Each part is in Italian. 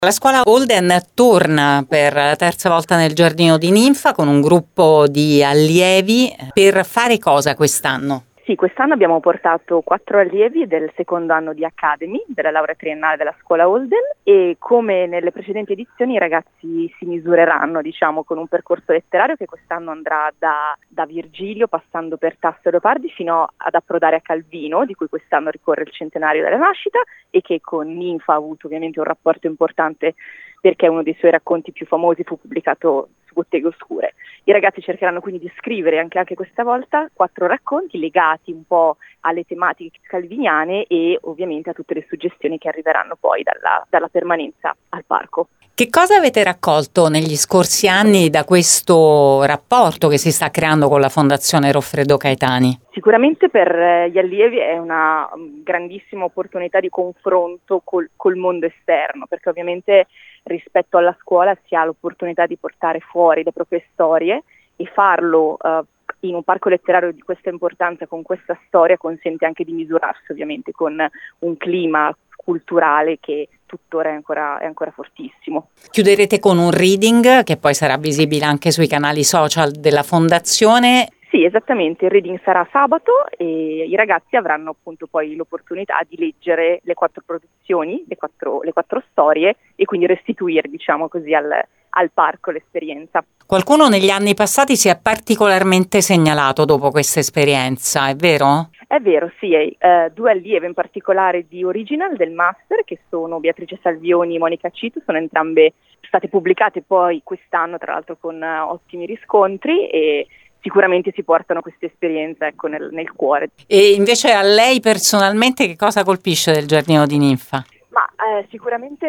La scuola Holden torna per la terza volta nel Giardino di Ninfa con un gruppo di allievi. Per fare cosa quest'anno? Sì, quest'anno abbiamo portato 4 allievi del secondo anno di Academy, della laurea triennale della scuola Holden, e come nelle precedenti edizioni i ragazzi si misureranno, con un percorso letterario che quest'anno andrà da Virgilio, passando per Tasso e Leopardi, fino ad approdare a Calvino, di cui quest'anno ricorre il centenario della nascita, e che con Ninfa ha avuto ovviamente un rapporto importante perché uno dei suoi racconti più famosi fu pubblicato su Botteghe Oscure. I ragazzi cercheranno quindi di scrivere anche questa volta 4 racconti legati un po' alle tematiche calviniane e ovviamente a tutte le suggestioni che arriveranno poi dalla permanenza al parco. Che cosa avete raccolto negli scorsi anni da questo rapporto che si sta creando con la Fondazione Roffredo Caetani? Sicuramente per gli allievi è una grandissima opportunità di confronto col mondo esterno, perché ovviamente rispetto alla scuola si ha l'opportunità di portare fuori le proprie storie e farlo in un parco letterario di questa importanza, con questa storia, consente anche di misurarsi ovviamente con un clima culturale che tuttora è ancora fortissimo. Chiuderete con un reading che poi sarà visibile anche sui canali social della Fondazione. Sì, esattamente, il reading sarà sabato e i ragazzi avranno appunto poi l'opportunità di leggere le 4 produzioni, le quattro storie, e quindi restituire, così, al parco l'esperienza. Qualcuno negli anni passati si è particolarmente segnalato dopo questa esperienza, è vero? È vero, sì, 2 allieve in particolare di Original del Master, che sono Beatrice Salvioni e Monica Cito, sono entrambe state pubblicate poi quest'anno, tra l'altro con ottimi riscontri, e sicuramente si portano questa esperienza nel cuore. E invece a lei personalmente che cosa colpisce del Giardino di Ninfa? Ma sicuramente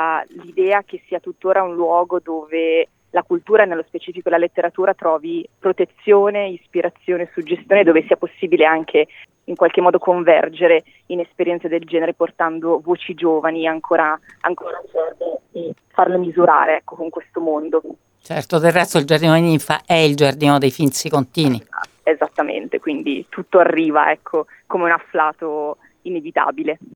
l'idea che sia tuttora un luogo dove la cultura e nello specifico la letteratura trovi protezione, ispirazione, suggestione, dove sia possibile anche in qualche modo convergere in esperienze del genere, portando voci giovani ancora certe e farle misurare con questo mondo. Certo, del resto il Giardino di Ninfa è il giardino dei Finzi Contini. Esattamente, quindi tutto arriva come un afflato inevitabile.